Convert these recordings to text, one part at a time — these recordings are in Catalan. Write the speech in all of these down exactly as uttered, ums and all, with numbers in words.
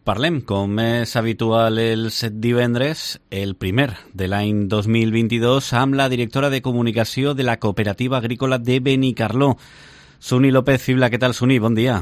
Parlem, com és habitual els divendres, el primer de l'any dos mil vint-i-dos, amb la directora de comunicació de la Cooperativa Agrícola de Benicarló, Suni López Fibla. Què tal, Suni? Bon dia.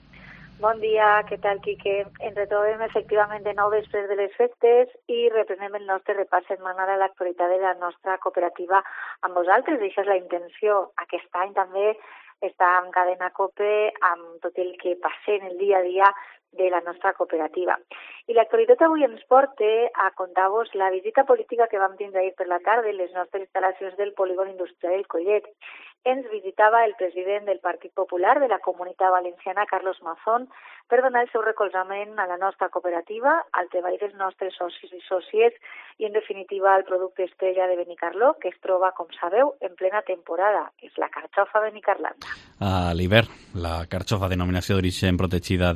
Bon dia, què tal, Quique? Ens retrobem efectivament de nou després de les festes i reprenem el nostre repàs setmanal a l'actualitat de la nostra cooperativa amb vosaltres. Això és la intenció. Aquest any també està en cadena COPE amb tot el que passa en el dia a dia de la nostra cooperativa. I l'actualitat avui ens porta a contar-vos la visita política que vam tindre ahir per la tarda en les nostres instal·lacions del polígon industrial del Collet. Ens visitava el president del Partit Popular de la Comunitat Valenciana, Carlos Mazón, per donar el seu recolzament a la nostra cooperativa, al treball dels nostres socis i sòcies i, en definitiva, al producte estrella de Benicarló, que es troba, com sabeu, en plena temporada. És la carxofa benicarlanda. A l'hivern, la carxofa, denominació d'origen protegida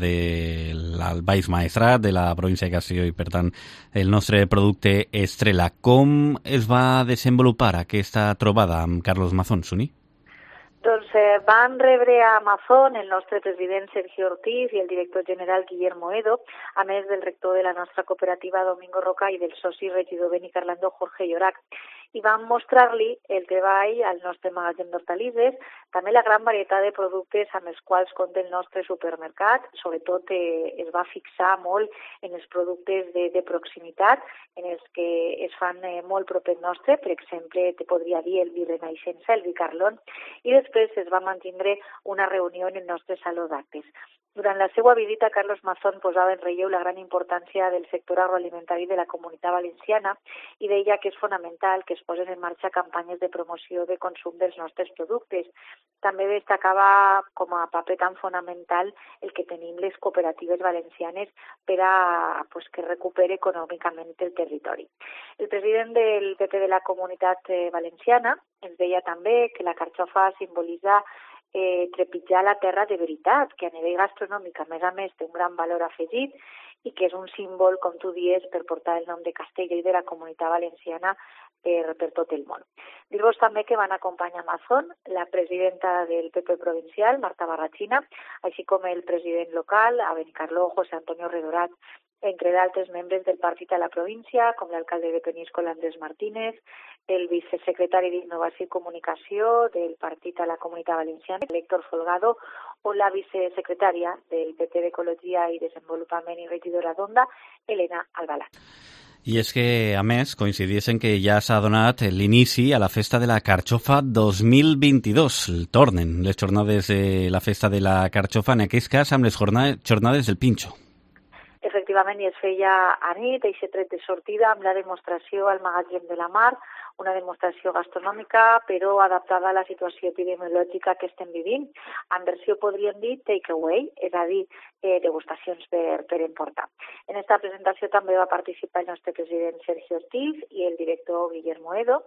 del Baix Maestrat, de la província de Castelló, i, per tant, el nostre producte estrella. Com es va desenvolupar aquesta trobada amb Carlos Mazón, Suni? Doncs eh, van rebre a Mazón el nostre president Sergio Ortiz i el director general Guillermo Edo, a més del rector de la nostra cooperativa Domingo Roca i del soci regidor benicarlandó Jorge Llorac. I van mostrar-li el treball al nostre magatzem d'hortalisses, també la gran varietat de productes amb els quals compta el nostre supermercat. Sobretot eh, es va fixar molt en els productes de, de proximitat, en els que es fan eh, molt propet nostre, per exemple, te podria dir el vi renaixença, el vi Carlón, i després es va mantindre una reunió en el nostre saló d'actes. Durant la seva visita, Carlos Mazón posava en relleu la gran importància del sector agroalimentari de la Comunitat Valenciana i deia que és fonamental que es posen en marxa campanyes de promoció de consum dels nostres productes. També destacava com a paper tan fonamental el que tenim les cooperatives valencianes per a pues, que recupere econòmicament el territori. El president del P P de la Comunitat Valenciana ens deia també que la carxofa simbolitza Eh, trepitjar la terra de veritat, que a nivell gastronòmic, a més a més, té un gran valor afegit i que és un símbol, com tu dies, per portar el nom de Castella i de la Comunitat Valenciana per, per tot el món. Dir-vos també que van acompanyar a Mazón la presidenta del P P provincial, Marta Barrachina, així com el president local, a Benicarló, José Antonio Redorat, entre d'altres membres del partit a la província, com l'alcalde de Peníscola, Andrés Martínez, el vicesecretari d'Innovació i Comunicació del partit a la Comunitat Valenciana, Héctor Folgado, o la vicesecretària del P P d'Ecologia i Desenvolupament i regidora d'Onda, Elena Albalat. I és que, a més, coincidís en que ja s'ha donat l'inici a la festa de la carxofa dos mil vint-i-dos. Tornen les jornades de la festa de la carxofa, en aquest cas amb les jornades del Pinxo. Efectivament, i es feia a nit, aquest tret de sortida amb la demostració al magatzem de la Mar, una demostració gastronòmica, però adaptada a la situació epidemiològica que estem vivint. En versió, podríem dir, takeaway, és a dir, eh, degustacions per, per emportar. En aquesta presentació també va participar el nostre president Sergio Ortiz i el director Guillermo Edo,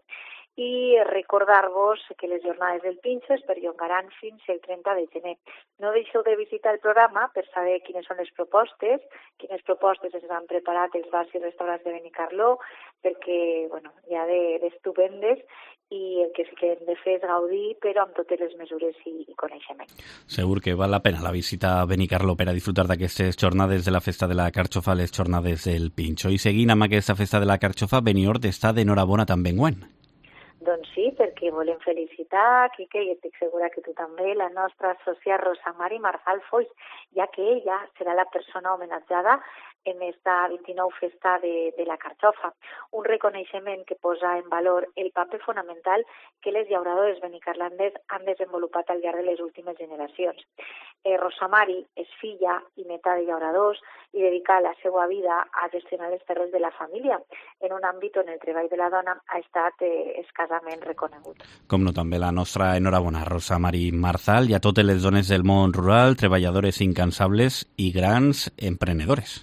i recordar-vos que les jornades del Pinxo es perllongaran fins el trenta de gener. No deixeu de visitar el programa per saber quines són les propostes, quines propostes es han preparat els bars i restaurants de Benicarló, perquè bueno, hi ha d'estupendes i el que sí que hem de fer és gaudir, però amb totes les mesures i, i coneixement. Segur que val la pena la visita a Benicarló per a disfrutar d'aquestes jornades de la festa de la carxofa, les jornades del Pinxo. I seguint amb aquesta festa de la carxofa, Beniort està d'enhorabona també enguany. Doncs sí, perquè volem felicitar, Quique, i estic segura que tu també, la nostra sòcia Rosa Mari Marzal Foix, ja que ella serà la persona homenatjada en esta vint-i-nou festa de, de la carxofa. Un reconeixement que posa en valor el paper fonamental que les llauradores benicarlandes han desenvolupat al llarg de les últimes generacions. Eh, Rosa Mari és filla i neta de llauradors i dedica la seva vida a gestionar les terres de la família, en un àmbit on el treball de la dona ha estat eh, escassament reconegut. Com no, també la nostra enhorabona, Rosa Mari Marzal, i a totes les dones del món rural, treballadores incansables i grans emprenedores.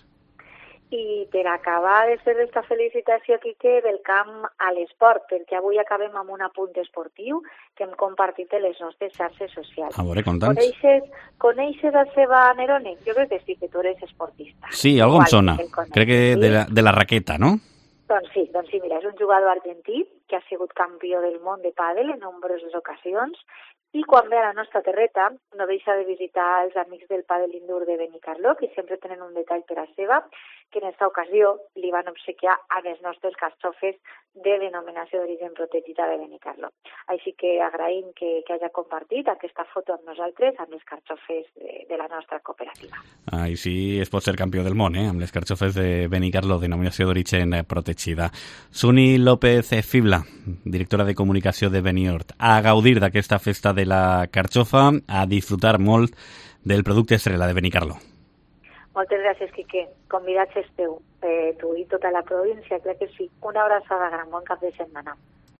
I per acabar de fer aquesta felicitació, Quique, del camp a l'esport, perquè avui acabem amb un apunt esportiu que hem compartit en les nostres xarxes socials. A veure, conta'ns. Coneixes, coneixes a Seba Nerone? Jo crec que sí, que tu eres esportista. Sí, algo em sona. Crec que de la, de la raqueta, no? Doncs sí, doncs sí, mira, és un jugador argentí que ha sigut campió del món de pàdel en nombroses ocasions I quan ve a la nostra terreta, no deixa de visitar els amics del Pa de l'Indur de Benicarló, que sempre tenen un detall per a seva, que en aquesta ocasió li van obsequiar a les nostres carxofes de denominació d'origen protegida de Benicarló. Així que agraïm que, que hagi compartit aquesta foto amb nosaltres, amb les carxofes de, de la nostra cooperativa. Ai, sí, es pot ser campió del món, eh? Amb les carxofes de Benicarló, denominació d'origen protegida. Suni López Fibla, directora de comunicació de Beniort, a gaudir d'aquesta festa de la carxofa, a disfrutar molt del producte estrella de Benicarló. Moltes gràcies, Quique. Convidats esteu, eh, tu i tota la província, crec que sí. Una abraçada gran, bon cap de setmana.